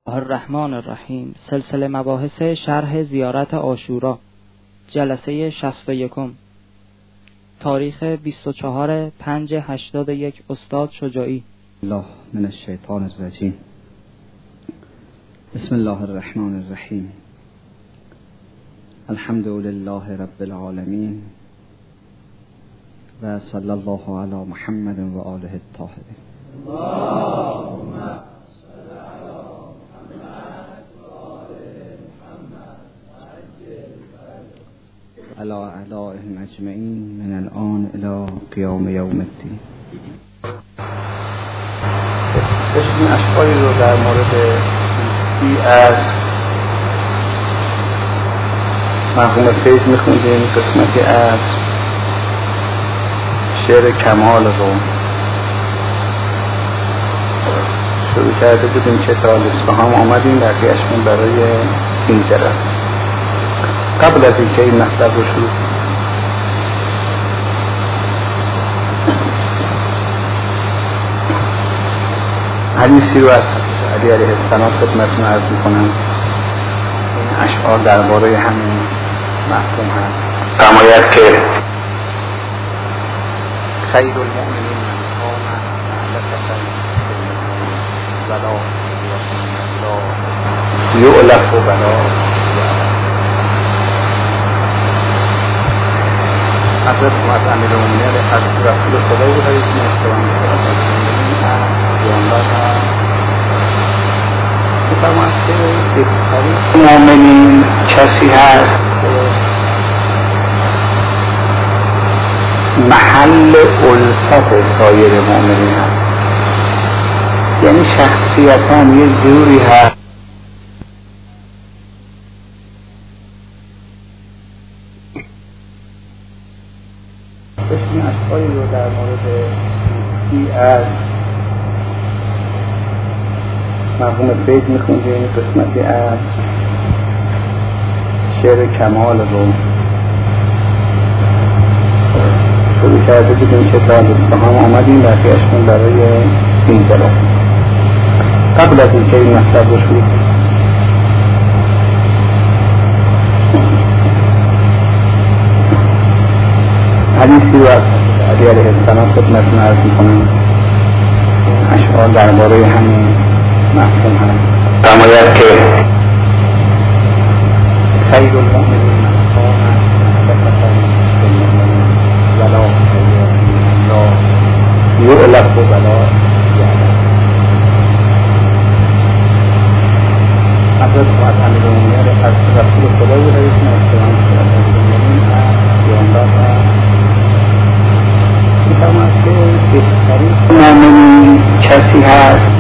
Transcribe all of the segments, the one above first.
الرحمن الرحیم. سلسله مباحث شرح زیارت عاشورا، جلسه 61، تاریخ 24/5/81. استاد شجاعی. الله من الشیطان الرجیم. بسم الله الرحمن الرحیم. الحمد لله رب العالمین و صلی الله علی محمد و آله الطاهرین. اللهم صل علی محمد و آل محمد علی اعلائهم اجمعین من الان الی قیام یوم الدین. این اشعاری رو در مورد ای از مرحوم فیض میخوندیم. قسمتی از شعر کمال رو شروع کرده بودیم که تا اصفهان آمدیم، بقیه‌اشون برای این جلسه. قبل از اینکه این مطلب رو شروع کنیم، حدیثی رو از علی علیه السلام خدمتتون عرض میکنم. این اشعار درباره همین مفهوم هست. فرماید که خیر المؤمنین یؤلف و بلا. حضرت از امیرالمومنین از رسول خدا بود که اشتباه می‌فرماید که بهترین مؤمنین کسی هست محل الفت سایر مؤمنین هست، یعنی شخصیتاً یه جوری هست این اشعاری رو در مورد ای از مرحوم فیض میخوندیم. قسمتی از شعر کمال رو شروع کرده بودیم که تا اصفهان آمدیم، بقیه‌اشون برای این جلسه. قبل از اینکه این مطلب رو شروع کنیم، حدیثی رو از علی علیه السلام خدمتتون عرض میکنم. اشعار درباره همین مفهوم هست. فرماید که خیر المؤمنین ولا یؤلف و بلا. حضرت از امیرالمومنین از رسول خدا بود که اشتباه می‌فرماید که بهترین مؤمنین کسی هست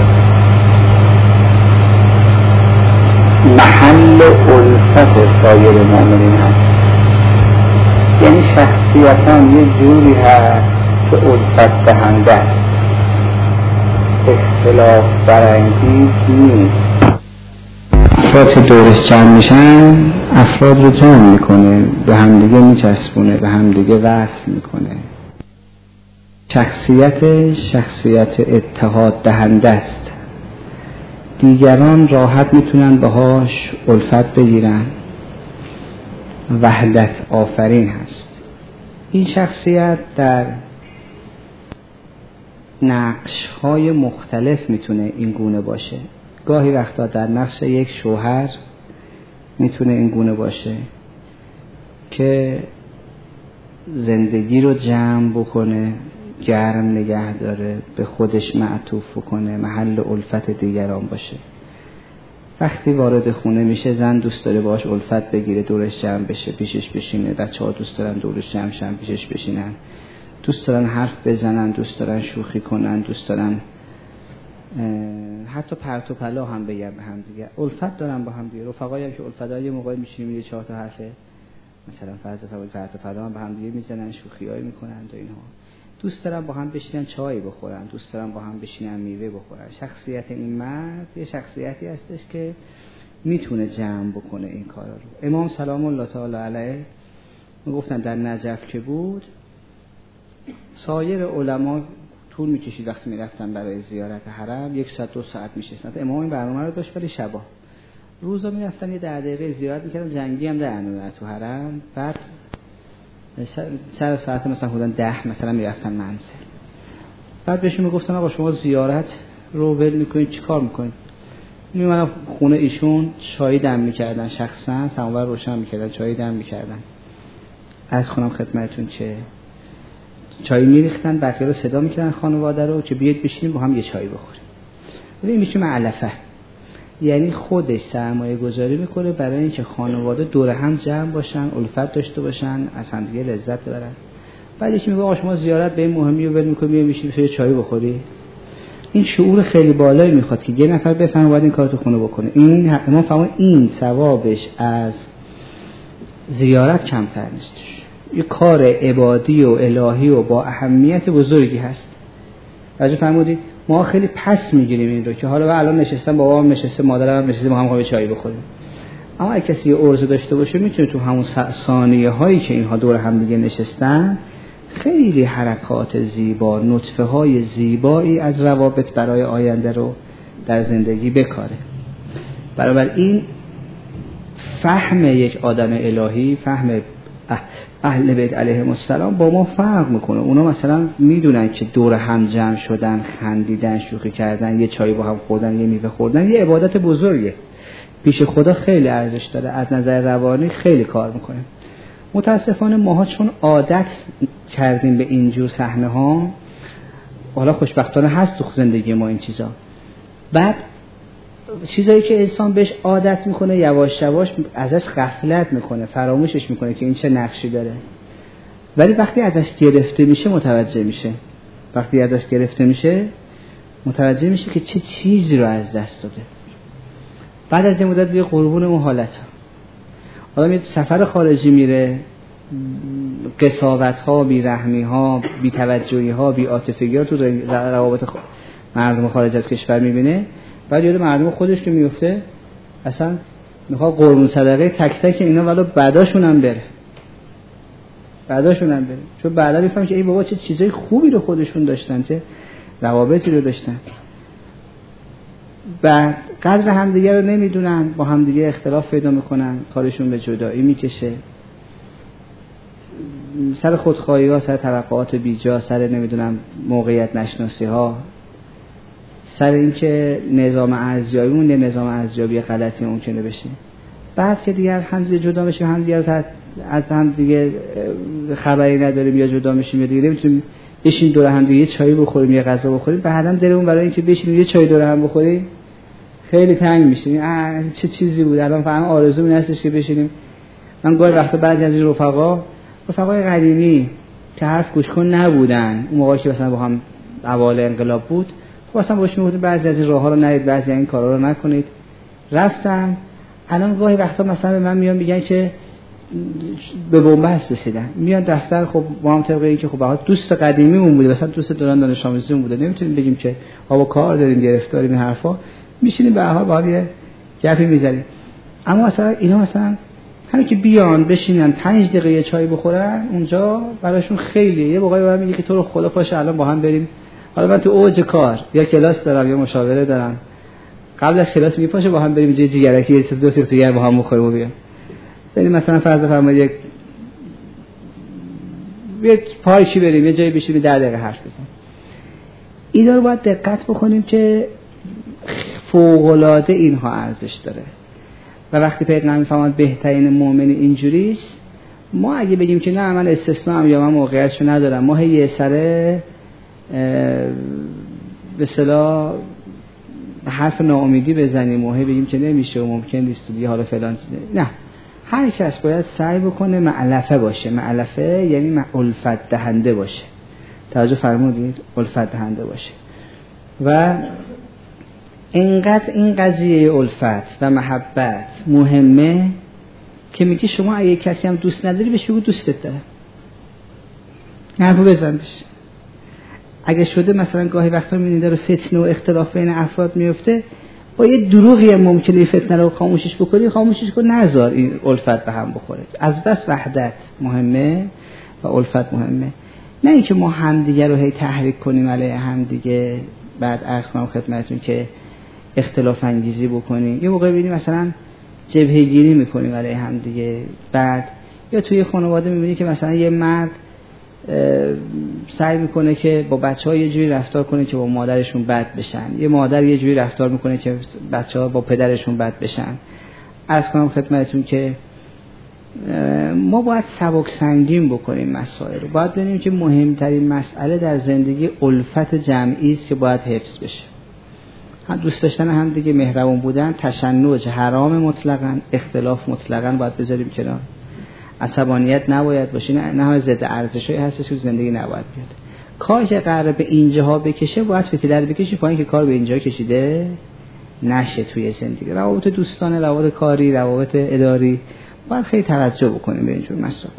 محل الفت سایر مؤمنین هست، یعنی شخصیتاً یه جوری هست که الفت دهنده است، اختلاف برانگیز نیست. افراد که دورش جمع میشن افراد رو جمع میکنه، به همدیگه میچسبونه، به همدیگه وصل میکنه. شخصیت اتحاد دهنده است، دیگران راحت میتونن باهاش الفت بگیرن، وحدت آفرین هست. این شخصیت در نقش‌های مختلف میتونه این گونه باشه. گاهی وقتا در نقش یک شوهر میتونه این گونه باشه که زندگی رو جمع بکنه، گرم نگه داره، به خودش معطوف بکنه، محل الفت دیگران باشه. وقتی وارد خونه میشه زن دوست داره باهاش الفت بگیره، دورش جمع بشه، پیشش بشینه. بچه‌ها دوست دارن دورش جمع شن، پیشش بشینن. دوست دارن حرف بزنن، دوست دارن شوخی کنن، دوست دارن حتی پرت و پلا هم بگن به هم دیگه. الفت دارن با هم دیگه. رفقایی هم که الفتای موقعی میشینیم یه 4 تا حرفه مثلا فرض فرض پرت و پلا هم به هم دیگه میزنن، شوخیایی میکنن و اینها. دوست دارن با هم بشینن چای بخورن، دوست دارن با هم بشینن میوه بخورن. شخصیت این مرد یه شخصیتی هستش که میتونه جمع بکنه این کارا رو. امام سلام الله تعالی علیه گفتن در نجف که بود، سایر علما طول میکشید وقتی میرفتن برای زیارت حرم 1 ساعت 2 ساعت میشستن. امام این برنامه رو داشت، ولی شبا روزا میرفتن یه 10 دقیقه زیارت میکردن، جنگی هم در میومد تو حرم. بعد سر ساعت مثلا حدود 10 مثلا میرفتن منزل. بعد بهشون میگفتن آقا شما زیارت رو ول میکنید چیکار میکنید؟ میومدن خونه ایشون چای دم میکردن، شخصا سماور روشن میکردن، چای دم میکردن. عرض کنم خدمتتون چه چای میریختن، بقیه رو صدا میکردن خانواده رو که بیاید بشینیم با هم یه چای بخوریم. این میشه معلفه، یعنی خودش سرمایه گذاری میکنه برای اینکه خانواده دور هم جمع باشن، الفت داشته باشن، از هم دیگه لذت ببرن. بعدش میگه آقا شما زیارت به این مهمی رو ول میکنی میشینی یه چای بخوری. این شعور خیلی بالایی میخواد که یه نفر بفهمه باید این کارو تو خونه بکنه. این امام فرمود این ثوابش از زیارت کمتر نیست. یه کار عبادی و الهی و با اهمیت بزرگی هست. راجع فرمودید ما خیلی پس میگیریم این رو که حالا الان نشستم بابام نشسته مادرم نشسته ما هم می‌خوایم چای بخوریم. اما اگه کسی عرضه داشته باشه میتونه تو همون ثانیه هایی که اینها دور هم دیگه نشستن خیلی حرکات زیبا، نطفه های زیبایی از روابط برای آینده رو در زندگی بکاره. بنابراین فهم یک آدم الهی، فهم اهل بیت علیهم السلام با ما فرق میکنه. اونا مثلا میدونن که دور هم جمع شدن، خندیدن، شوخی کردن، یه چای با هم خوردن، یه میوه خوردن یه عبادت بزرگه، پیش خدا خیلی ارزش داره، از نظر روانی خیلی کار میکنه. متاسفانه ماها چون عادت کردیم به اینجور صحنه ها، حالا خوشبختانه هست تو زندگی ما این چیزا، بعد چیزایی که انسان بهش عادت میکنه یواش یواش ازش غفلت میکنه، فراموشش میکنه که این چه نقشی داره. ولی وقتی ازش گرفته میشه متوجه میشه که چه چیزی رو از دست داده. بعد از این مدت بیه قربون اون حالت ها. آدم یه سفر خارجی میره، قساوت ها، بیرحمی ها، بی‌توجهی ها، بی‌عاطفگی ها تو روابط مردم خارج از کشور میبینه. بعد یاد مردم خودش که میفته اصلا میخواد قربون صدقه تک تک اینا ولو بعداشون هم بره، چون بعدا میفهمن که ای بابا چه چیزای خوبی رو خودشون داشتن، چه روابطی رو داشتن. بعد قدر همدیگه رو نمیدونن، با همدیگه اختلاف پیدا میکنن، کارشون به جدایی میکشه، سر خودخواهی ها، سر توقعات بیجا، سر نمیدونم موقعیت نشناسی ها، سر اینکه نظام ارزیابیمون یه نظام ارزیابی غلطی ممکنه بشه. بعد که دیگه همدیگه جدا میشیم، همدیگه رو از همدیگه خبری نداریم یا جدا میشیم یا دیگه نمیتونیم بشین دور هم دیگه یه چای بخوریم یا غذا بخوریم، بعداً دلمون برای اینکه بشینیم یه چای دور هم بخوریم خیلی تنگ میشیم. چه چیزی بود الان فهم آرزو این هستش که بشینیم. من گاهی وقتا بعضی از این رفقای قدیمی که حرف گوش کن نبودن، اون موقعی که مثلا با هم اوایل انقلاب بود، خب اصلا باش میگفتم بعضی از این راه‌ها رو نرید، بعضی از این کارا رو نکنید. رفتم الان گاهی وقتا مثلا به من میان میگن که به بنبست رسیدن، میان دفتر، خب با هم طبق این که خب به دوست قدیمیمون بوده، مثلا دوست دوران دانش آموزیمون بوده، نمیتونیم بگیم که با کار داریم گرفتاریم، این حرفا میشینیم به هر حال با یه گپی میزنیم. اما مثلا اینا مثلا همین که بیان بشینن 5 دقیقه یه چای بخورن اونجا براشون خیلیه. یه موقعی برام میگه که تو رو خدا پاشه الان با هم بریم، حالا من تو اوج کار یا کلاس دارم یا مشاوره دارم، قبل از کلاس میپاشه با هم بریم جیگرکی یه دو تا دیگه با هم بخوریم و بیام. بریم مثلا فرض فرمایید یک پارکی بریم، یه جایی بشینیم 10 دقیقه حرف بزنیم. اینا رو باید دقت بکنیم که فوق‌العاده اینها ارزش داره. و وقتی پیغمبر میفهمد بهترین مؤمن اینجوریست، ما اگه بگیم که نه من استثناءم یا من موقعیتشو ندارم، ما یه سره به اصطلاح حرف ناامیدی بزنیم و بگیم که نمیشه و ممکن نیست دیگه حالا فلان چیزه، نه، هر کس باید سعی بکنه معلفه باشه. معلفه یعنی الفت دهنده باشه. توجه فرمودید؟ الفت دهنده باشه. و اینقدر این قضیه الفت و محبت مهمه که میگه شما اگه کسی هم دوست نداری بهش بگو دوستت دارم، حرفو بزن بشه. اگه شده مثلا گاهی وقتا میبینید داره فتنه و اختلاف بین افراد میفته، با یه دروغی هم ممکنه فتنه رو خاموشش بکنی، خاموشش کن، نذار این الفت به هم بخوره. از بس وحدت مهمه و الفت مهمه. نه اینکه ما همدیگه رو هی تحریک کنیم علیه همدیگه، بعد عرض کنم خدمتتون که اختلاف انگیزی بکنیم. یه موقع ببینیم مثلا جبهه گیری میکنیم علیه همدیگه، بعد یا توی خانواده میبینی که مثلا یه مرد سعی میکنه که با بچه‌ها یه جوری رفتار کنه که با مادرشون بد بشن، یه مادر یه جوری رفتار میکنه که بچه‌ها با پدرشون بد بشن. عرض کنم خدمتتون که ما باید سبک سنگین بکنیم مسائل رو. باید ببینیم که مهمترین مسئله در زندگی الفت جمعی است که باید حفظ بشه. هم دوست داشتن هم دیگه، مهربون بودن، تشنج حرام مطلقاً، اختلاف مطلقاً باید بذاریم کنار. عصبانیت نباید باشه، نه همه ضد ارزشایی هستش که زندگی نباید بیاد. کاری که قراره به اینجاها بکشه باید فتیله بکشه پایین که کار به اینجا کشیده نشه توی زندگی. روابط دوستانه، روابط کاری، روابط اداری باید خیلی توجه بکنیم به اینجور مسائل.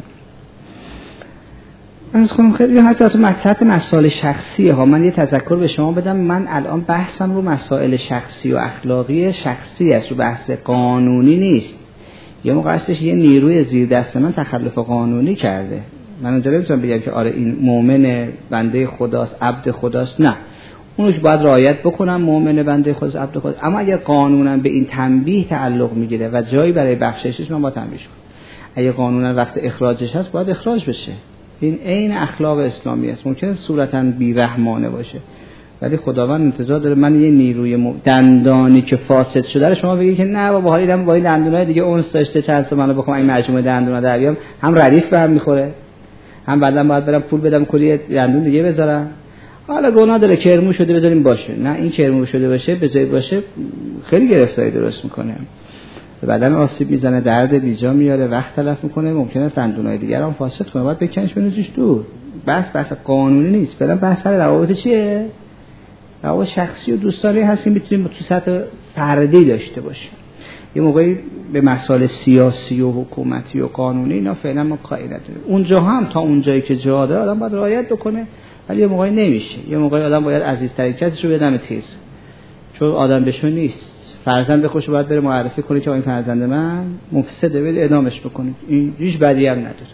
از خودم خیلی حتی تو مطلب مسائل شخصی ها من یه تذکر به شما بدم. من الان بحثم رو مسائل شخصی و اخلاقی شخصی است، رو بحث قانونی نیست. یه موقع هستش یه نیروی زیر دست من تخلف قانونی کرده، من اونجا نمیتونم بگم که آره این مؤمن بنده خداست، عبد خداست، نه، اونوش باید رعایت بکنم، مؤمن بنده خداست، عبد خداست. اما اگر قانونا به این تنبیه تعلق میگیره و جایی برای بخششش من باید تنبیهش کنم. اگه قانونا وقت اخراجش هست باید اخراج بشه. این عین اخلاق اسلامی است. ممکنه صورتاً بی‌رحمانه باشه ولی خداوند انتظار داره من یه نیروی دندانی که فاسد شده رو شما بگی که نه بابا حالیدم با این دندونای دیگه اونس داشته چند تا منو بخوام این مجموعه دندونا در بیام، هم ردیف بهم میخوره، هم بعداً باید برم پول بدم کلی دندون دیگه بذارم. حالا گناه داره کرمو شده بذاریم باشه، نه این کرمو شده باشه بذاری باشه خیلی گرفتاری درست میکنه، بدن آسیب میزنه، درد بیجا میاره، وقت تلف میکنه، ممکنه دندونای دیگر هم فاسد کنه، باید بکنش بنوزیش دور. بحث قانونی نیست، فعلا بحث روابط چیه؟ روابط شخصی و دوستانه هست که میتونیم تو سطح فردی داشته باشیم. یه موقعی به مسائل سیاسی و حکومتی و قانونی اینا فعلا ما کاری نداریم. اونجا هم تا اونجایی که جا داره آدم باید رعایت بکنه، ولی یه موقعی نمیشه. یه موقعی آدم باید عزیزترین کسیشو بدم تیز، چون آدم بهشون نیست. فرزند خوش باید بره معرفی کنه که این فرزند من مفسده، بده اعدامش بکنید، این هیچ بدی هم نداره.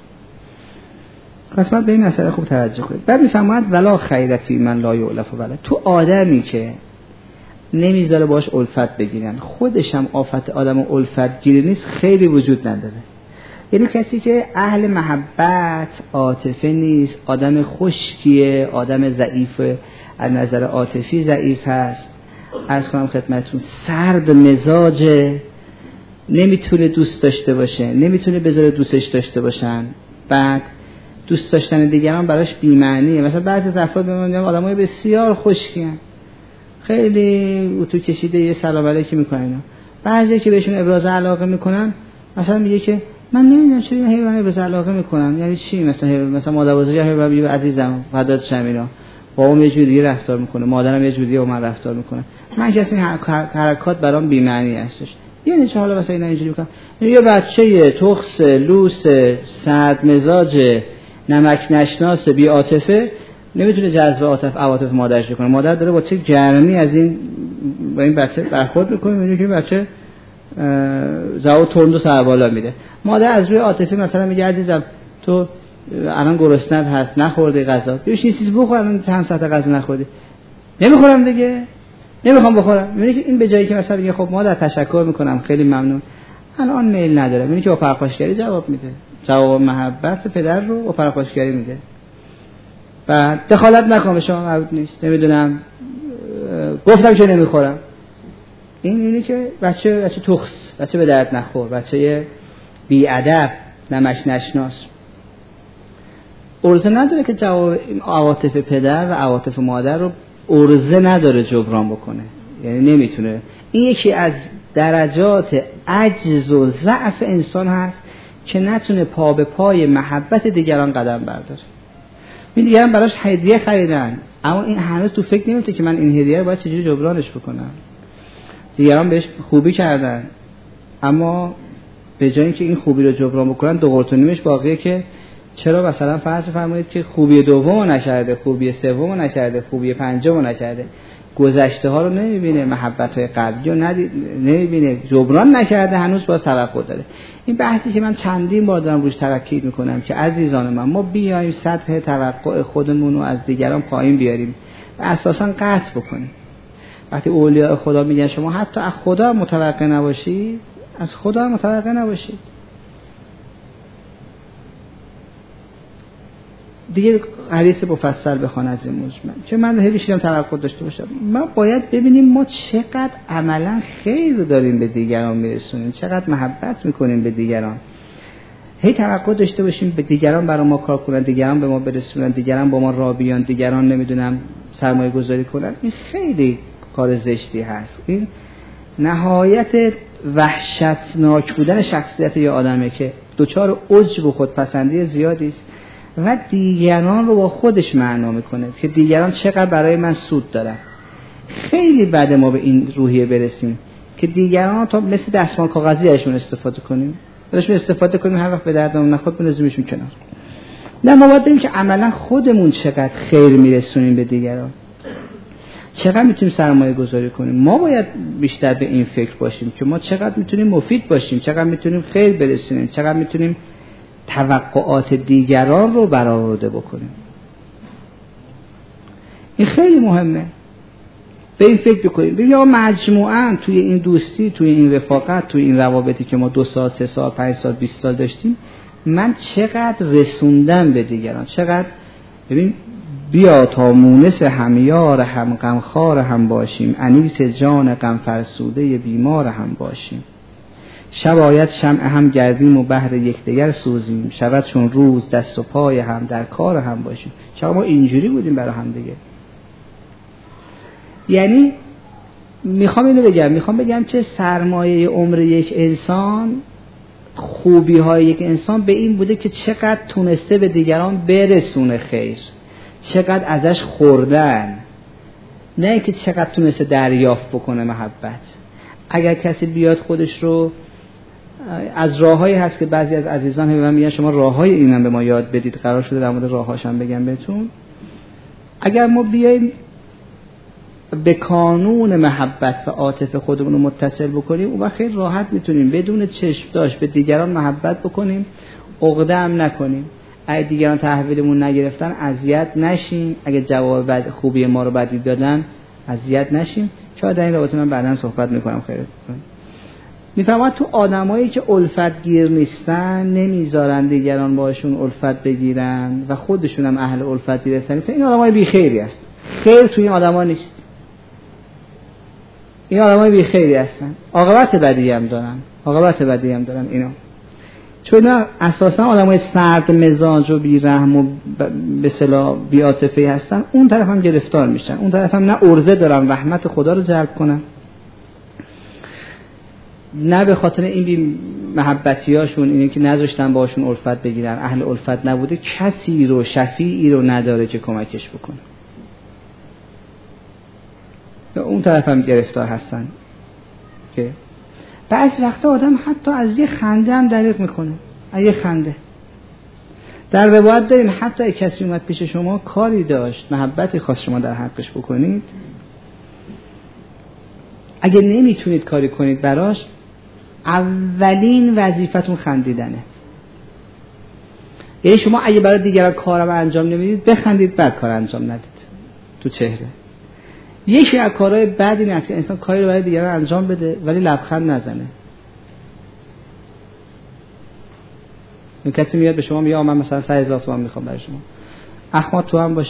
قسمت به این مسئله خوب توجه کنید. بعد میفرماید ولا خیرتی من لا یؤلف ولا، تو آدمی که نمیذاره باش الفت بگیرن، خودش هم آفت آدم الفت گیری نیست، خیلی وجود نداره. یعنی کسی که اهل محبت عاطفه نیست، آدم خشکیه، آدم ضعیفه، از نظر عاطفی ضعیف هست، عرض کنم خدمتتون سرد مزاجه، نمیتونه دوست داشته باشه، نمیتونه بذاره دوستش داشته باشن، بعد دوست داشتن دیگران براش بی‌معنیه. مثلا بعضی افراد میگن آدمای بسیار خشکین، خیلی اتو کشیده، یه سلام علیکی میکنن. بعضی که بهشون ابراز علاقه میکنن مثلا میگه که من نمیدونم چرا این حیوان ابراز علاقه میکنن، یعنی چی؟ مثلا مادر بزرگ حیوان میگه عزیزم فدات شم، اینا بابام یه جوری رفتار میکنه، مادرم یه جوری با من رفتار میکنه، من کسی حرکات برام بی‌معنی هستش. یعنی چه حالا مثلا اینا اینجوری میکنن؟ یه بچه تخس لوس سرد مزاج نمک نشناس بی عاطفه نمیتونه جذب عواطف مادرش کنه. مادر داره با چه گرمی از این با این بچه برخورد میکنه، میبینه که بچه جواب تند و سر بالا میده. مادر از روی عاطفه مثلا میگه عزیزم تو الان گرسنت هست، نخوردی غذا، بیاش یه چیز بخور، الان چند ساعت غذا نخوردی. نمیخورم دیگه، نمیخوام بخورم. میبینه که این به جایی که مثلا میگه خب مادر تشکر میکنم، خیلی ممنون، الان میل نداره، میبینه که با پرخاشگری جواب میده، جواب محبت پدر رو با پرخاشگری میده. بعد دخالت نکنم شما مربوط نیست، نمیدونم گفتم که نمیخورم. اینه که بچه تخس، بچه به درد نخور، بچه بی ادب، نمک نشناس، ارزه نداره که جواب عواطف پدر و عواطف مادر رو ارزه نداره جبران بکنه، یعنی نمیتونه. این یکی از درجات عجز و ضعف انسان هست که نتونه پا به پای محبت دیگران قدم برداره. این دیگران براش هدیه خریدن اما این هنوز تو فکر نمیفته که من این هدیه رو باید چجوری جبرانش بکنم. دیگران بهش خوبی کردن اما به جای اینکه این خوبی رو جبران بکنن دو قرط و نیمش باقیه که چرا مثلا فرض فرمایید که خوبی دومو نکرده، خوبی سومو نکرده، خوبی پنجمو نکرده. گذشته ها رو نمیبینه، محبت های قبلی رو نمیبینه، جبران نکرده، هنوز باز توقع داره. این بحثی که من چندین بار دارم روش تاکید میکنم که عزیزان من، ما بیایم سطح توقع خودمون رو از دیگران پایین بیاریم و اساساً قطع بکنیم. وقتی اولیاء خدا میگن شما حتی از خدا متوقع نباشید، از خدا متوقع نباشید. دیگه حدیث مفصل بخوان از این موضوع، چون من هی بیشترم توقع داشته باشم. ما باید ببینیم ما چقدر عملا خیر داریم به دیگران میرسونیم، چقدر محبت میکنیم به دیگران. هی توقع داشته باشیم به دیگران برای ما کار کنن، دیگران به ما برسونن، دیگران با ما راه بیان، دیگران نمیدونم سرمایه گذاری کنن. این خیلی کار زشتی هست. این نهایت وحشتناک بودن شخصیت یه آدمه که دوچار عجب و خودپسندی زیادی است و دیگران رو با خودش معنا میکنه که دیگران چقدر برای من سود دارن. خیلی بده ما به این روحیه برسیم که دیگران تا مثل دستمال کاغذی ازشون استفاده کنیم، ازشون استفاده کنیم، هر وقت به دردمون نخورد بنزیمشون کنار. نه، ما باید ببینیم که عملا خودمون چقدر خیر میرسونیم به دیگران، چقدر میتونیم سرمایه گذاری کنیم. ما باید بیشتر به این فکر باشیم که ما چقدر میتونیم مفید باشیم، چقدر میتونیم خیر برسونیم، چقدر میتونیم توقعات دیگران رو برآورده بکنیم. این خیلی مهمه. به این فکر بکنیم. ببین آقا مجموعاً توی این دوستی، توی این رفاقت، توی این روابطی که ما 2 سال، 3 سال، 5 سال، 20 سال داشتیم، من چقدر رسوندم به دیگران، چقدر. ببین بیا تا مونس همیار هم غمخوار هم باشیم، انیس جان غم فرسوده بیمار هم باشیم. شب آید شمع هم گردیم و بهر یکدیگر سوزیم، شود چون روز دست و پای هم در کار هم باشیم. چرا ما اینجوری بودیم برای هم دیگه. یعنی میخوام بگم چه سرمایه عمر یک انسان، خوبی های یک انسان به این بوده که چقدر تونسته به دیگران برسونه خیر، چقدر ازش خوردن، نه که چقدر تونسته دریافت بکنه محبت. اگر کسی بیاد خودش رو از راههایی هست که بعضی از عزیزان به من میگن شما راههای اینم به ما یاد بدید، قرار شده در مورد راههاشم بگم بهتون. اگر ما بیایم به کانون محبت و عاطفه خودمون رو متصل بکنیم، اون وقت خیلی راحت میتونیم بدون چشم داشت به دیگران محبت بکنیم، عقده هم نکنیم. اگه دیگران تحویلمون نگرفتن اذیت نشیم، اگه جواب خوبی ما رو بدی دادن اذیت نشیم. شاید در این رابطه من بعداً صحبت میکنم. خیرت کنم. میفهمم تو آدمایی که الفت گیر نیستن، نمیذارن دیگران باشون الفت بگیرن و خودشون هم اهل الفت نیستن، این آدمای بیخیری هست. خیر توی این آدما نیست. این آدمای بیخیری هستن، عاقبت بدی هم دارن اینا. چون اساسا آدمای سرد مزاج و بی‌رحم و به اصطلاح بی‌عاطفه‌ای هستن، اون طرف هم گرفتار میشن، اون طرف هم نه عرضه دارن رحمت خدا رو جلب کنن، نه به خاطر این بی محبتیاشون اینه که نذاشتن باشون الفت بگیرن، اهل الفت نبوده، کسی رو شفیعی رو نداره که کمکش بکنه. اون طرف هم گرفتار هستن که بعضی وقتا آدم حتی از یه خنده هم دریغ میکنه. از یه خنده. در روایت داریم حتی کسی اومد پیش شما کاری داشت، محبتی خواست شما در حقش بکنید، اگه نمیتونید کاری کنید براش، اولین وظیفتون خندیدنه. یعنی شما اگه برای دیگران کارم انجام نمیدید، بخندید، بعد کار انجام ندید تو چهره. یکی از کارهای بد این است که انسان کاری رو برای دیگران انجام بده ولی لبخند نزنه. این کسی میاد به شما میگه من مثلا 3000 تومان میخوام برای شما، اخمات تو هم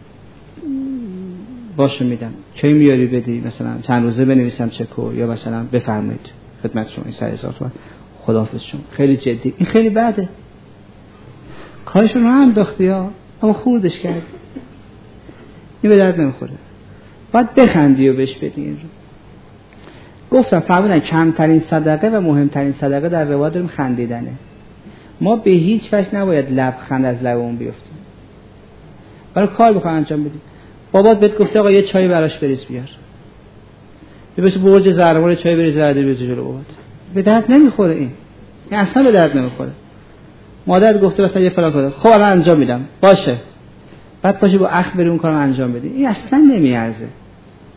باشه میدم، کی میاری بدی، مثلا چند روزه بنویسم چکو، یا مثلا بفرمایید خدمت شما این 3000 تومان خداحافظ شما. خیلی جدی، این خیلی بده. کارشون رو انداختی ها، اما خوردش کرد، این به درد نمیخوره. باید بخندی و بهش بدی. این رو گفتم فرمودن کمترین صدقه و مهمترین صدقه در روایت داریم خندیدنه. ما به هیچ وجه نباید لبخند از لبمون بیفته. برای کار بخواه انجام بدی. بابات بهت گفته آقا یه چای براش بریز بیار، بس برج زهرمار چای بریز بریز جلو بابات، به درد نمیخوره. این اصلا به درد نمیخوره. مادرت گفته مثلا یه فلان کار، خب الان انجام میدم، باشه، بعد پاشی با اخ بری اون کارو انجام بدی، این اصلا نمیارزه.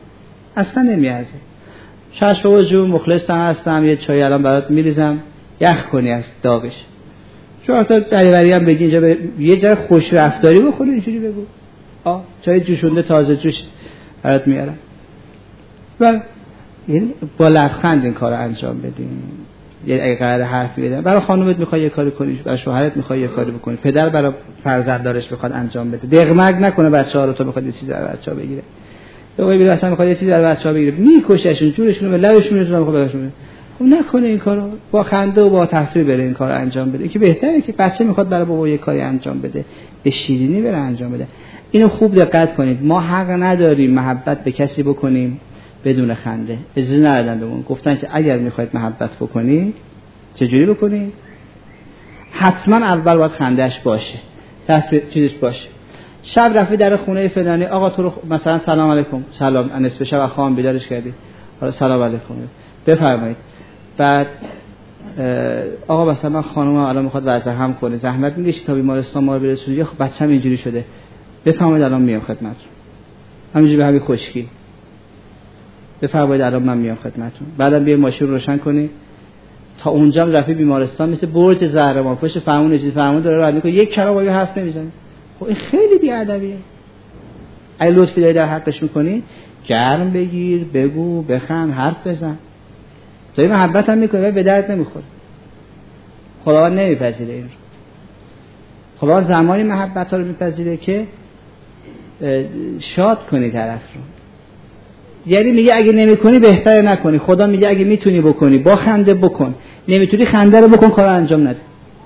اصلا نمیارزه. شش بابا جون مخلصم هستم، یه چای الان برات میریزم یخ کنی از داغش. چون تا دریوری هم بگی اینجا یه ذره خوش رفتاری بکنی، اینجوری بگو چای جوشونده تازه جوش برات میارم. و یعنی با لبخند این کارو انجام بدیم. یعنی اگه قرار حرفی بدم برای خانومت میخوای یه کاری کنی، برای شوهرت میخوای یه کاری بکنی، پدر برای فرزنددارش میخواد انجام بده، دغمگ نکنه بچه‌ها رو، تو میخواد یه چیزی برای بچه‌ها بگیره، تو میگی اصلا میخواد یه چیزی برای بچه‌ها بگیره، میکششون جورشون رو به لبشون میذارن، میخواد بهشون. خب نکنه این کارو، با خنده و با تفریح بره این کارو انجام بده. که بهتره که بچه میخواد برای بابا یه کاری انجام بده، به شیرینی بره انجام بده. اینو خوب دقت کنید. ما حق نداریم محبت به کسی بکنیم بدون خنده. اجازه ندادن بهمون، گفتن که اگر میخواید محبت بکنید چجوری بکنید؟ حتما اول باید خندهش باشه، چیزش باشه. شب رفتی در خونه فلانی، آقا تو رو مثلا سلام علیکم، سلام، نصف شب خواهم بیدارش کردی، حالا سلام علیکم بفرمایید. بعد آقا مثلا من خانومم الان میخواد وضع هم کنه، زحمت میکشی تا بیمارستان ما رو برسونی، خب بچه‌م اینجوری شده، بفرمایید الان میام خدمتتون. همینجوری به همین خشکی بفرمایید الان من میام خدمتتون. بعدم بیا ماشین رو روشن کنی، تا اونجا رفی بیمارستان مثل برج زهرمان پشت فرمون چیز فرمون داره رد میکنه، یک کلمه با یه حرف نمیزنه. خب این خیلی بی‌ادبیه. اگه لطفی داری در حقش میکنی گرم بگیر، بگو، بخند، حرف بزن. تو این محبت هم میکنه ولی به درد نمیخوره. خداوند نمیپذیره این رو. خداوند زمانی محبت ها رو میپذیره که شاد کنی طرف رو. یعنی میگه اگه نمیکنی بهتره نکنی. خدا میگه اگه میتونی بکنی با خنده بکن، نمیتونی خنده رو بکن، کار انجام نده.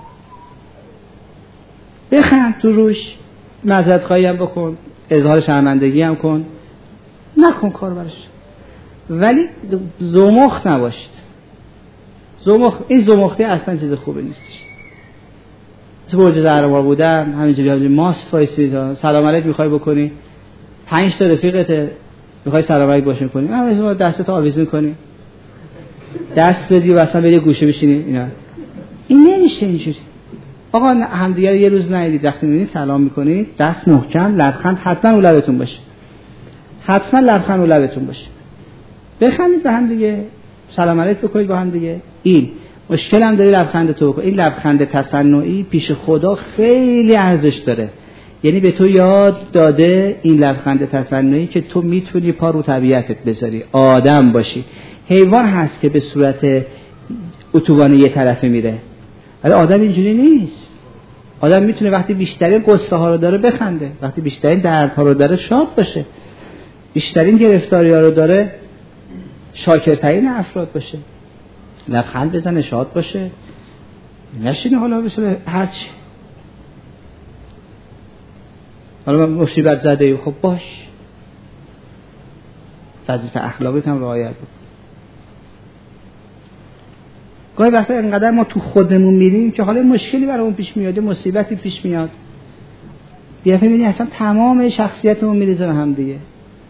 بخند تو روش، معذرت خواهی هم بکن، اظهار شرمندگی هم کن، نکن کار براش، ولی زمخت نباشید. این زمختی اصلا چیز خوبی نیستش. تو برج زهرمار بودم همینجوری ماست وایسید، سلام علیک میخوای بکنی، 5 تا رفیقت میخوای سلام علیک باشون کنی، همین دستت آویزون کنی، دست بدی و اصلا بری گوشه بشینی. این نمیشه اینجوری. آقا همدیگه یه روز ندیدید، وقتی میبینید سلام میکنید دست محکم، لبخند حتما رو لبتون باشه، حتما لبخند رو لبتون باشه، بخندید به هم دیگه، سلام علیک بکنید با هم دیگه. این مشکل هم داری لبخند تو بکن. این لبخند تصنعی پیش خدا خیلی ارزش داره. یعنی به تو یاد داده این لبخند تصنعی که تو میتونی پا رو طبیعتت بذاری، آدم باشی. حیوان هست که به صورت اتوبان یه طرفه میره، ولی آدم اینجوری نیست. آدم میتونه وقتی بیشترین قصه ها رو داره بخنده، وقتی بیشترین دردها رو داره شاد باشه، بیشترین گرفتاری ها رو داره شاکرترین افراد باشه، لبخند بزنه، شاد باشه، نشینه حالا بشه هرچی. حالا من مصیبت زده خب باش، وظیفه اخلاقیت هم رعایت بکن. گاهی وقتا اینقدر ما تو خودمون میریم که حالا مشکلی برامون پیش میاد، مصیبتی پیش میاد، یه دفعه میبینی اصلا تمام شخصیتمون میریزه به هم دیگه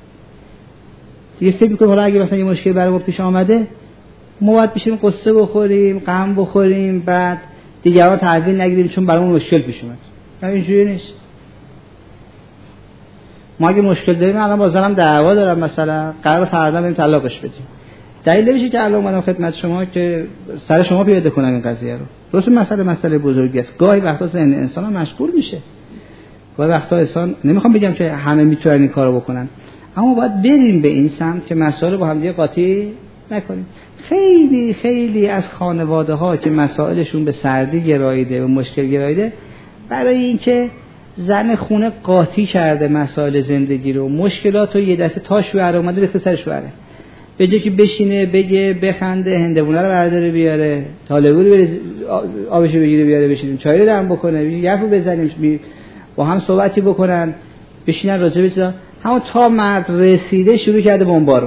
فکر میکنیم حالا اگه مثلا یه مشکلی برامون پیش آمده ما باید بشیم قصه بخوریم، غم بخوریم، بعد دیگران تحویل نگیریم چون برامون مشکل پیش اومد. اینجوری نیست. ما اگه مشکل داریم، الان با زنم دعوا دارم مثلا، قرار فردا بریم طلاقش بدیم، دلیل نمیشه که الان اومدم خدمت شما که سر شما پیاده کنم این قضیه رو. درست مسئله بزرگی است. گاهی وقتا ذهن انسان هم مشغول میشه، گاهی وقتا انسان، نمیخوام بگم که همه میتونن این کارو بکنن، اما باید بریم به این سمت که مسائل با هم دیگه قاطی نکنیم. خیلی خیلی از خانواده ها که مسائلشون به سردی گراییده، به مشکل گراییده، برای اینکه زن خونه قاطی کرده مسائل زندگی رو، مشکلات رو یه دفعه تا شوهر اومده ریخته سر شوهره، به جای که بشینه بگه بخنده، هندوونه رو برداره بیاره، طالبو رو آبشو بگیره بیاره بشینیم چای رو دم بکنه، یفو بزنیم، با هم صحبتی بکنن، بشینن راجع به چیزا. همون تا مرد رسیده شروع کرده بمبارون،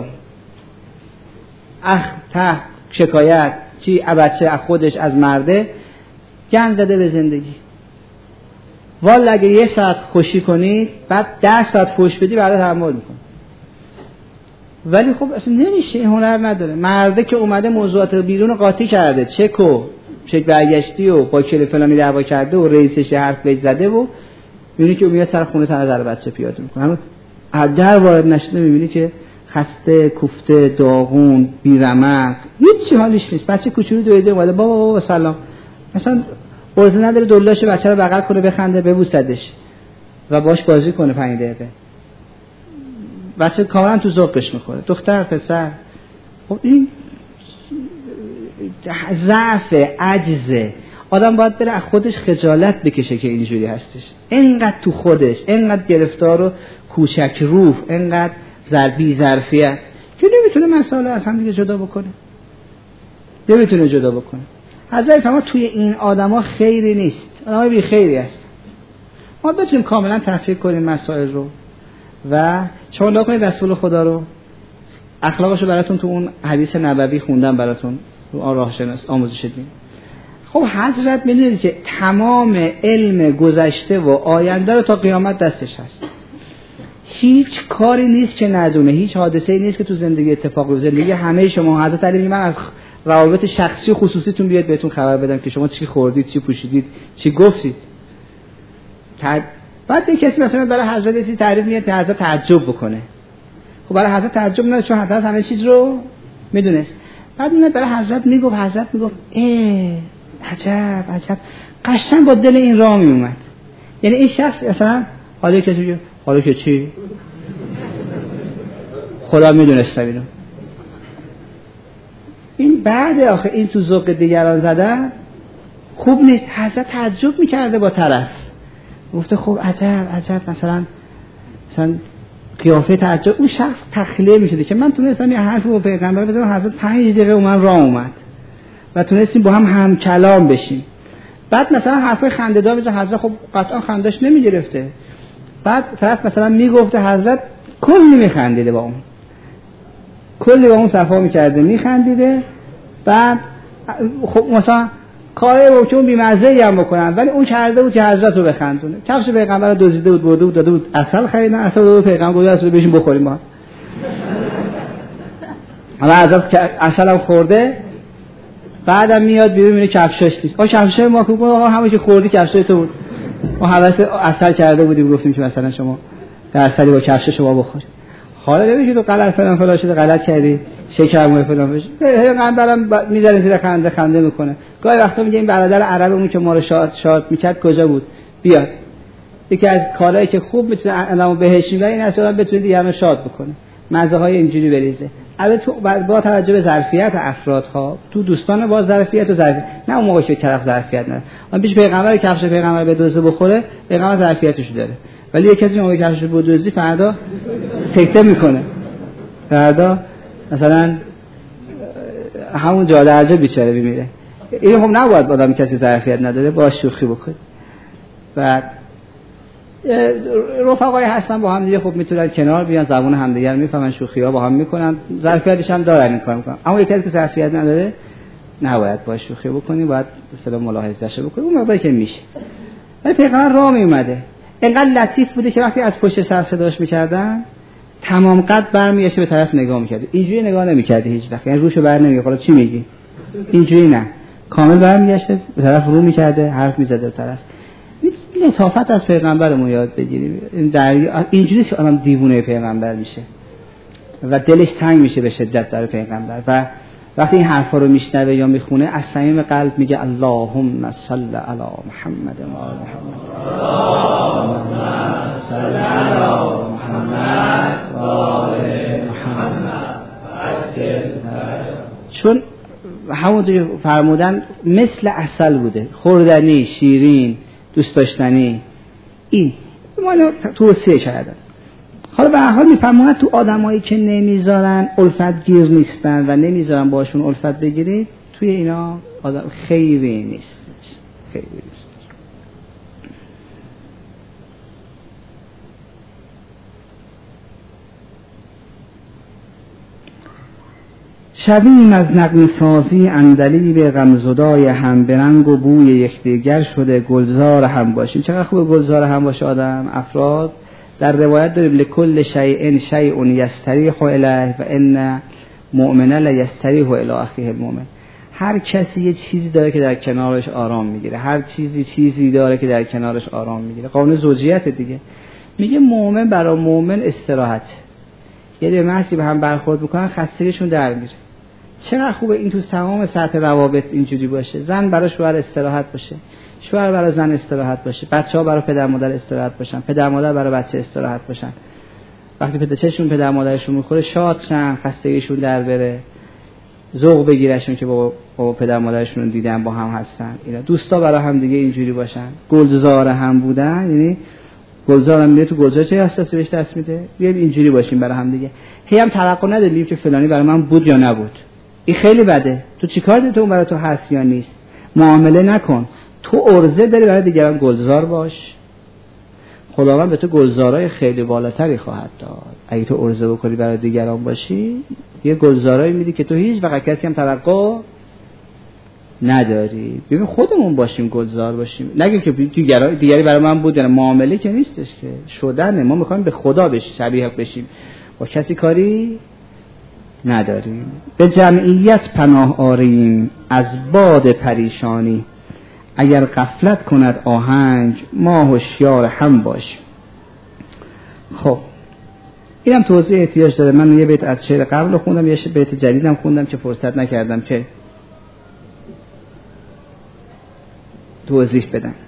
ته شکایت، چی بچه از خودش از مرده، گند زده به زندگی. والا اگه 1 ساعت خوشی کنید بعد 10 ساعت فوش بدی بعد تحمل میکنه. ولی خب اصلا نمیشه، این هنر نداره. مرده که اومده موضوعات بیرون قاطی کرده، چک برگشتی و با کل فلانی دعوا کرده و رئیسش حرف بهش زده و میبینی که میاد سر خونه سر بچه پیاده میکنه، همون در وارد نشده میبینی که خسته، کوفته، داغون، بیرمق، هیچ چی حالش نیست. بچه کوچولو دویده اومده بابا سلام، مثلا ارزه نداره دلاشو بچه رو بغل کنه بخنده ببوسدش و باش بازی کنه 5 دقیقه. بچه کاملا تو ذوقش میخوره، دختر پسر. خب این ضعف، عجزه. آدم باید بره از خودش خجالت بکشه که اینجوری هستش، اینقدر تو خودش، اینقدر گرفتار و کوچک روح، اینقدر بی ظرفیت که نمیتونه مسائل از هم دیگه جدا بکنه، نمیتونه جدا بکنه. حضرت فرما توی این آدما خیری نیست، آدمای بی خیری هست. ما بتونیم کاملا تفکیک کنیم مسائل رو و شما نگاه کنید رسول خدا رو، اخلاقشو براتون تو اون حدیث نبوی خوندم براتون، تو راه شناس آموزش دین. خب حضرت میدونید که تمام علم گذشته و آینده رو تا قیامت دستش هست. هیچ کاری نیست که ندونه، هیچ حادثه‌ای نیست که تو زندگی اتفاق بیفته. زندگی همه شما حضرت علی میگه من از روابط شخصی و خصوصیتون بیاد بهتون خبر بدم که شما چی خوردید، چی پوشیدید، چی گفتید. بعد یک کسی مثلا برای حضرت تعریف میاد که حضرت تعجب بکنه. خب برای حضرت تعجب نه، چون حضرت همه چیز رو میدونست. بعد میاد برای حضرت میگفت، حضرت میگفت عجب قشنگ با دل این راه میومد. یعنی این شخص مثلا حالا کسی میگه حالا که چی؟ خدا میدونست اینو. این بعد آخه این تو ذوق دیگران زدن خوب نیست. حضرت تعجب میکرده با طرف، گفته خب عجب مثلا قیافه تعجب. اون شخص تخلیه میشده که من تونستم یه حرف با پیغمبر بزنم، حضرت 5 دقیقه من راه اومد و تونستیم با هم کلام بشیم. بعد مثلا حرفای خنده‌دار میشه، حضرت خب قطعا خندش نمیگرفته. بعد طرف مثلا میگفته، حضرت کلی میخندیده با اون، کلی با اون صفا میکرده میخندیده. بعد خب مثلا کاره رو چون بی‌مزه‌ای هم بکنن، ولی اون کرده بود که حضرت رو بخندونه. کفش پیغمبر رو دزدیده بود، برده بود داده بود عسل خریدن، عسل داده پیغمبر گفت عسل بشین بخوریم با هم. حالا حضرت عسل هم خورده، بعدم میاد بیرون میره کفشش نیست. کفشای ما که آقا همه که خوردی کفشای تو بود، ما حواس عسل کرده بودیم گفتیم که مثلا شما در عسلی با کفش شما بخورید. حالا نمیشه تو غلط فلان شده، غلط کردی، شکرمو فلان بشه. پیغمبرم میذارین زیر خنده میکنه. گاهی وقتا میگه این برادر عربمون که ما رو شاد میکرد کجا بود؟ بیاد. یکی از کارهایی که خوب میتونه آدمو بهش میبره این اصلا بتونه دیگران شاد بکنه، مزه های اینجوری بریزه. البته تو با توجه به ظرفیت افرادها، تو دوستان با ظرفیت و ظرفیت، نه اون موقع که طرف ظرفیت نداره. اون پیش پیغمبر کفش پیغمبر به دوزه بخوره، پیغمبر ظرفیتش داره. ولی یک کسی موقع کفشش به دوزی فردا سکته میکنه، فردا مثلا همون جاده ارجه بیچاره میمیره. این خب نباید آدم کسی ظرفیت نداره با شوخی بکنه. و رفقای هستن با هم دیگه خب میتونن کنار بیان، زبون همدیگه رو میفهمن، شوخی‌ها با هم میکنن، ظرفیتش هم دارن این کار میکنن. اما یک کسی که ظرفیت نداره نباید با شوخی بکنی، باید مثلا ملاحظه‌اش بکنی اون موقعی که میشه. ولی پیغمبر راه میومده، اینقدر لطیف بوده که وقتی از پشت سر صداش میکردن تمام قد برمیگشت به طرف نگاه میکرد. اینجوری نگاه نمیکرد هیچ وقت، یعنی روشو بر نمیگه حالا چی میگی، اینجوری نه، کامل برمیگشت به طرف رو میکرده، حرف میزده به طرف. این لطافت از پیغمبرمون یاد بگیریم. اینجوری که آدم دیوونه پیغمبر میشه و دلش تنگ میشه به شدت برای پیغمبر و وقتی این حرفا رو میشنوه یا میخونه از صمیم قلب میگه اللهم صل علی محمد و آل محمد، اللهم صل علی محمد و آل محمد. چون همونطور فرمودن مثل عسل بوده، خوردنی، شیرین، دوست داشتنی. این ما توصیه کردن. حالا به هر حال میفهمونه تو آدمایی که نمیذارن الفت گیر نیستن و نمیذارن باشون الفت بگیرید، توی اینا آدم خیری نیست، خیری نیست. شبیم از نغمه سازی اندلیب غمزدای هم به رنگ و بوی یکدیگر شده گلزار هم باشیم. چقدر خوب گلزار هم باشه آدم. افراد در روایت داریم لکل شیء شیء یستریح الیه و ان مؤمن لا یستریح الی اخیه المؤمن. هر کسی یه چیزی داره که در کنارش آرام میگیره، هر چیزی داره که در کنارش آرام میگیره. قانون زوجیت دیگه میگه مؤمن برای مؤمن استراحت. یعنی به محضی به هم برخورد بکنن خستگیشون در میره. چقدر خوبه این تو تمام سطح روابط اینجوری باشه. زن برای شوهر استراحت باشه، شوهر برای زن استراحت باشه، بچه‌ها برای پدر مادر استراحت باشن، پدر مادر برای بچه استراحت باشن. وقتی پدر مادرشون میخوره شاد شن، خستگیشون در بره، ذوق بگیرشون که با پدر مادرشون رو دیدن با هم هستن. اینا دوستا برای هم دیگه اینجوری باشن، گلزار هم بودن. یعنی گلزار هم میره تو گلزار چه حساسی بهش دست میده، بیایم اینجوری باشیم برای هم دیگه. هی هم توقع نداریم که فلانی برای من بود یا نبود. این خیلی بده. تو چیکار داری؟ تو اون برای تو هست یا نیست. معامله نکن. تو عرضه داری برای دیگران گلزار باش. خداوند به تو گلزارای خیلی بالاتری خواهد داد. اگه تو عرضه بکنی برای دیگران باشی، یه گلزارایی میدی که تو هیچ وقت کسی هم توقع نداری. ببین خودمون باشیم گلزار باشیم. نگیم که دیگری برای من بود. یعنی معامله که نیستش که شدنه. ما میخوایم به خدا شبیه بشیم. با کسی کاری نداریم. به جمعیت پناه آریم از باد پریشانی. اگر غفلت کند آهنگ ما هوشیار هم باشیم. خب اینم توضیح احتیاج داره. من یه بیت از شعر قبل خوندم، یه بیت جدیدم خوندم که فرصت نکردم که توضیح بدم.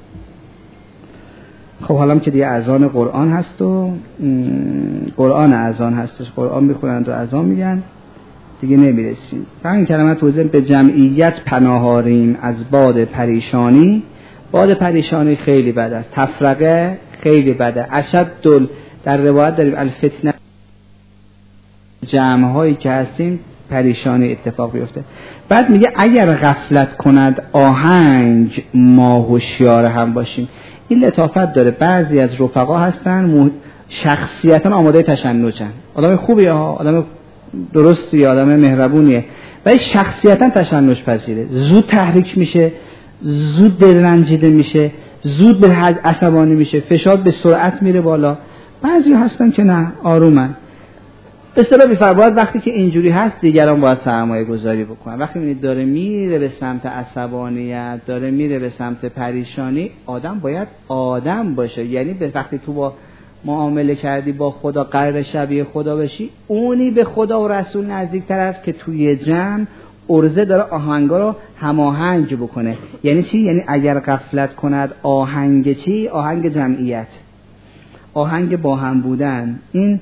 خب حالا که دیگه اذان قرآن هست و قرآن اذان هستش، قرآن میخونند و اذان میگن، دیگه نمیرسیم. همین کلمه توضیح. به جمعیت پناه آریم از باد پریشانی. باد پریشانی خیلی بد است. تفرقه خیلی بده. در روایت داریم الفتنه، جمع هایی که هستیم پریشانی اتفاق بیفته. بعد میگه اگر غفلت کند آهنگ ما هوشیار هم باشیم. این لطافت داره. بعضی از رفقا هستن شخصیتا آماده تشنجن، آدم خوبیه ها، آدم درستیه، آدم مهربونیه، ولی شخصیتا تشنج پذیره، زود تحریک میشه، زود دلرنجیده میشه، زود به عصبانی میشه، فشار به سرعت میره بالا. بعضی هستن که نه، آرومن. به اصطلاح میفرماید وقتی که اینجوری هست دیگران باید سرمایه گذاری بکنن. وقتی میبینید داره میره به سمت عصبانیت، داره میره به سمت پریشانی، آدم باید آدم باشه. یعنی به وقتی تو با معامله کردی با خدا قرار شبیه خدا بشی، اونی به خدا و رسول نزدیکتر است که توی جمع عرضه داره آهنگا رو هماهنگ بکنه. یعنی چی؟ یعنی اگر غفلت کند آهنگ چی؟ آهنگ جمعیت، آهنگ با هم بودن. این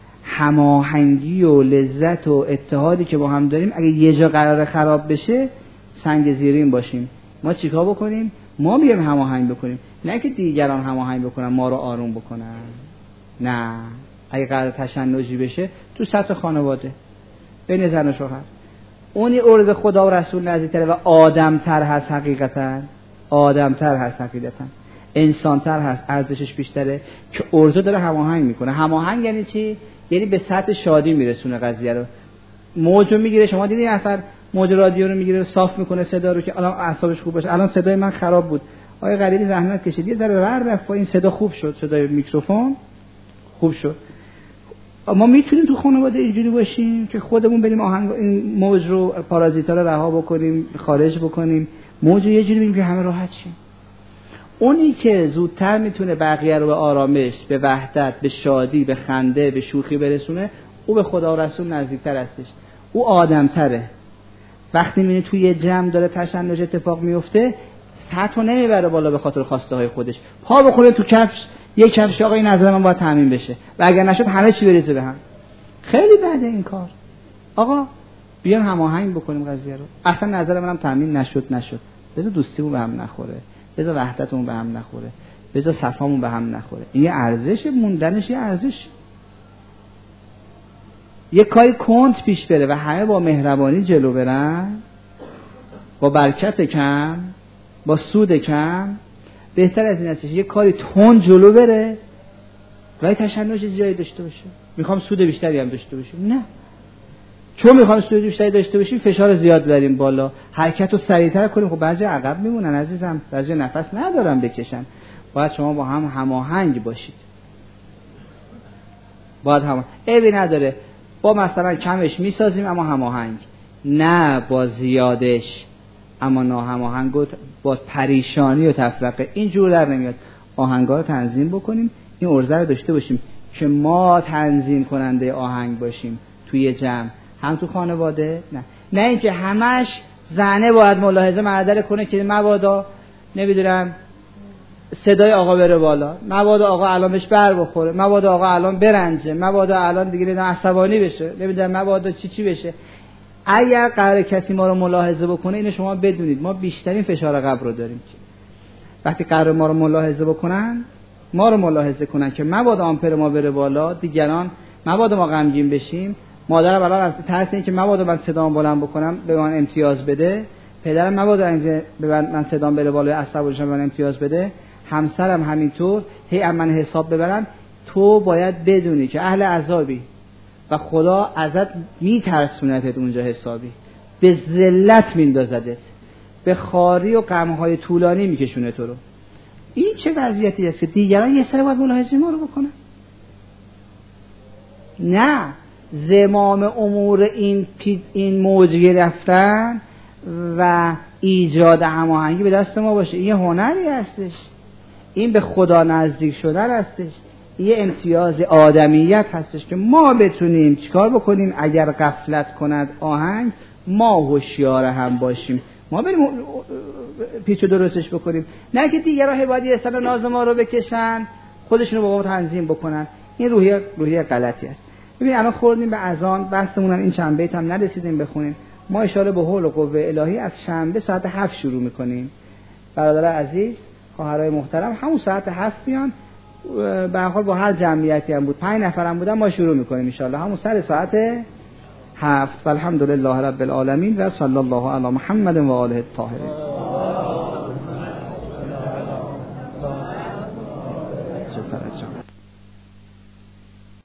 هماهنگی و لذت و اتحادی که با هم داریم اگه یه جا قرار خراب بشه سنگ زیرین باشیم. ما چیکار بکنیم؟ ما بیایم هماهنگ بکنیم، نه که دیگران هماهنگ بکنن ما رو آروم بکنن. نه، اگه قرار تشنجی بشه تو سطح خانواده بین زن و شوهر، اونی عرض خدا و رسول نزدیکتره و آدمتر هست، حقیقتا آدمتر هست، حقیقتا انسانتر هست، ارزشش بیشتره که عرضه داره هماهنگ میکنه. هماهنگ یعنی چی؟ یعنی به سطح شادی میرسونه قضیه رو. موج رو میگیره. شما دیدین اثر موج رادیو رو میگیره، صاف میکنه صدا رو که الان اعصابش خوب باشه. الان صدای من خراب بود، آقای غریبی زحمت کشید یه ذره رفت این صدا خوب شد، صدای میکروفون خوب شد. ما میتونیم تو خانواده اینجوری باشیم که خودمون بریم آهنگ این موج رو، پارازیتا رو رها بکنیم، خارج بکنیم، موج رو یه جوری ببینیم که همه راحت شیم. اونی که زودتر میتونه بقیه رو به آرامش، به وحدت، به شادی، به خنده، به شوخی برسونه، او به خدا و رسول نزدیکتر هستش، او آدمتره. وقتی میبینی توی یه جمع داره تشنج اتفاق میفته، سطح نمیبره بالا به خاطر خواسته های خودش، پا بخوره تو کفش، یک کفش آقا این نظر من باید تامین بشه و اگر نشد همه چی بریزه به هم. خیلی بده این کار. آقا بیان هماهنگ بکنیم قضیه رو. اصلا نظر منم تامین نشد، بذار دوستیمون به هم نخوره، بذار وحدتمون به هم نخوره، بذار صفامون به هم نخوره. این یه ارزش، موندنش یه ارزش. یه کاری کند پیش بره و همه با مهربانی جلو برن، با برکت کم، با سود کم، بهتر از این هستش یه کاری تند جلو بره و تشنج جایی داشته باشه. میخوام سود بیشتری هم داشته باشیم، نه، چون میخوام سود بیشتری داشته باشیم فشار زیاد بریم بالا، حرکت رو سریعتر کنیم. خب بعضی عقب میمونن عزیزم، بعضی نفس ندارن بکشن. باید شما با هم هماهنگ باشید. باید عیبی نداره با مثلا کمش میسازیم اما هماهنگ، نه با زیادش اما ناهماهنگ و با پریشانی و تفرقه. این جور در نمیاد. آهنگا رو تنظیم بکنیم، این عرضه رو داشته باشیم. که ما تنظیم کننده آهنگ باشیم توی جمع، هم تو خانواده. نه اینکه همش زنه باید ملاحظه معدل کنه که مبادا نمیدونم صدای آقا بره بالا، مبادا آقا الان بهش بر بخوره، مبادا آقا الان برنجه، مبادا الان دیگه عصبانی بشه، نمیدونم مبادا چی بشه. اگر قرار کسی ما رو ملاحظه بکنه، اینو شما بدونید ما بیشترین فشار قبر رو داریم. وقتی قرار ما رو ملاحظه بکنن، ما رو ملاحظه کنن که مبادا آمپر ما بره بالا، دیگران مبادا ما غمگین بشیم، مادرم الان از ترس این که مبادا من صدام بلند بکنم به من امتیاز بده، پدرم مبادا به من صدام بره بالا عصبانی بشم به من امتیاز بده، همسرم همینطور هی من حساب ببرن. تو باید بدونی که اهل عذابی و خدا ازت میترسونتت اونجا حسابی، به ذلت میندازدت، به خاری و غمهای طولانی میکشونه تو رو. این چه وضعیتی است که دیگران یه سر باید ملاحظه ما رو بکنن؟ نه، زمام امور این موج گرفتن و ایجاد هماهنگی به دست ما باشه. این یه هنری هستش، این به خدا نزدیک شدن هستش، یه امتیاز آدمیت هستش که ما بتونیم چیکار بکنیم. اگر غفلت کند آهنگ، ما هوشیار هم باشیم، ما بریم پیچ و درستش بکنیم، نه که دیگران حبادی استن و ناز ما رو بکشن، خودشونو با ما تنظیم بکنن. این روحیه غلطی است. ببین الان خوردیم به اذان، بحثمون این چند بیت هم نرسیدیم بخونیم. ما ان شاءالله به حول و قوه الهی از شنبه ساعت 7 شروع میکنیم. برادر عزیز، خواهرای محترم همون ساعت 7 بیان، به هر حال با هر جمعیتی هم بود 5 نفر هم بودن، ما شروع میکنیم ان شاءالله همون سر ساعت 7. والحمدلله رب العالمین و صلی الله علی محمد و آله الطاهرین.